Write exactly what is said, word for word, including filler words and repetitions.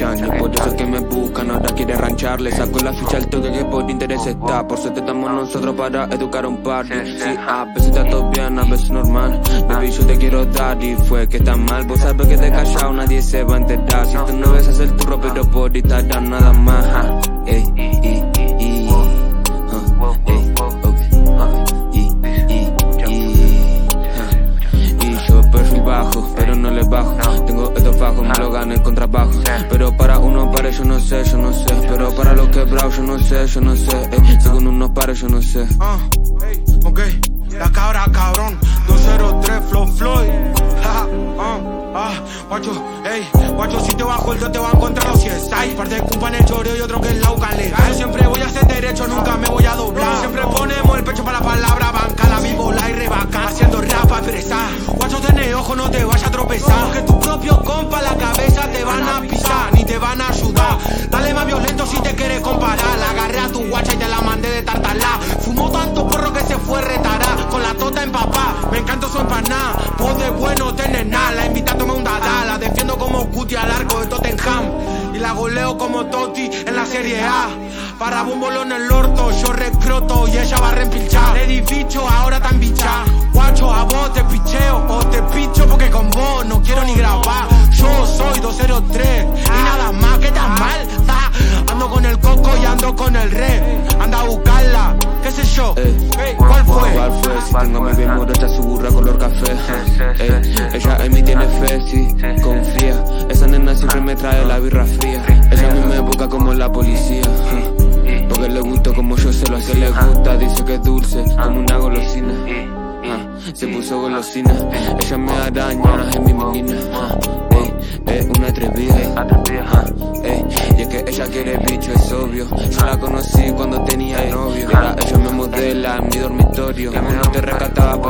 pichan y por eso es que me buscan. Ahora quiere rancharle, saco la ficha al toque que por interés está. Por suerte estamos nosotros para educar a un party. Sí, a veces está todo bien, a veces normal. Baby, yo te quiero dar y fue que está mal. Vos sabes que te callado, nadie se va a enterar. Si tú no besas el turro, pero por Instagram nada más. Ey, ey, ey, uh, ey, perfil bajo, pero no le bajo. Tengo estos bajos, me lo gano el contrabajo. Pero para unos pares yo no sé, yo no sé. Pero para los quebrados yo no sé, yo no sé. Ey, según unos pares yo no sé. Uh, hey, ok, la cabra cabrón. dos cero tres Flow Floyd. uh, ah, guacho, ey, guacho, si te bajo el dedo te va a encontrar los cies. Hay parte de culpa en el choreo y otro que es la uca legal. Yo siempre voy a hacer derecho, nunca me voy a doblar. Siempre ponemos el pecho para la palabra banca, la bola y rebaca, haciendo rap a expresar. Guacho, tenés ojo, no te vayas a tropezar. Que tu propio compa la cabeza te van a pisar, ni te van a ayudar. Dale más violento si te quieres comparar. La agarré a tu guacha y te la mandé de tartalá. Fumó tanto porro que se fue retará, con la tota en papá. Me encanta su empaná, vos de bueno tenés nada. La invita a tomar un dada, la defiendo como Guti al arco de Tottenham. Y la goleo como Totti en la Serie A. Para Búmbolo en el orto, yo recroto y ella va a reempilchar. Edificio ahora tan bicha. Guacho, a vos te picheo o te picho porque con vos no quiero ni grabar. Yo soy dos cero tres y nada más, que tan mal. Ah, ando con el coco y ando con el re. Anda a buscarla, qué sé yo. Ey, hey, ¿cuál fue? ¿Cuál fue? Si tengo a mi bien morocha, su burra color café. Ey, ella en mí tiene fe, sí, confía. Esa nena siempre me trae la birra fría. Ella a mí me busca como la policía. Porque le gusta como yo sé lo que le gusta. Dice que es dulce, como una golosina. Se puso golosina. Ella me araña en mi moquina. Es una atrevida. Ey, y es que ella quiere bicho, es obvio. Yo la conocí cuando tenía novio. Ahora ella me modela en mi dormitorio. Uno te rescataba